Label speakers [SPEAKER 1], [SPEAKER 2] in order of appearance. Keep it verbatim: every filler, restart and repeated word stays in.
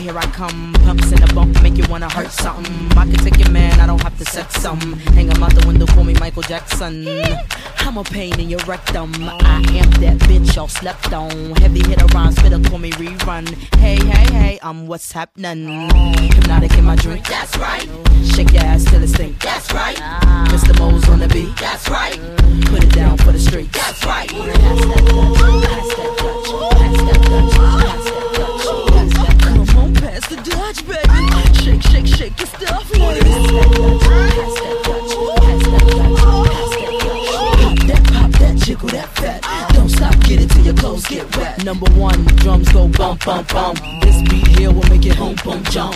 [SPEAKER 1] here I come. Pumps in the bump, make you wanna hurt something. I can take your man, I don't have to sex some. Hang him out the window, call me Michael Jackson. I'm a pain in your rectum. I am that bitch y'all slept on. Heavy hitter, rhyme spitter, call me rerun. Hey, hey, hey, I'm what's happening. Hypnotic in my drink, that's right. Shake your ass till it stink, that's right. Mister Mo's on the beat, that's right. Put it down for the street, that's right. Pass that Dutch, pass that Dutch, pass that Dutch, pass that Dutch, pass that Dutch. Come on, pass the Dutch, baby. Shake, shake, shake your stuff, baby. Pass that Dutch, pass that Dutch, pass that Dutch, pass that Dutch. Pop that, pop that, jiggle that fat. Don't stop, get it till your clothes get wet. Number one, drums go bump, bump, bump. This beat here will make it home, boom, jump.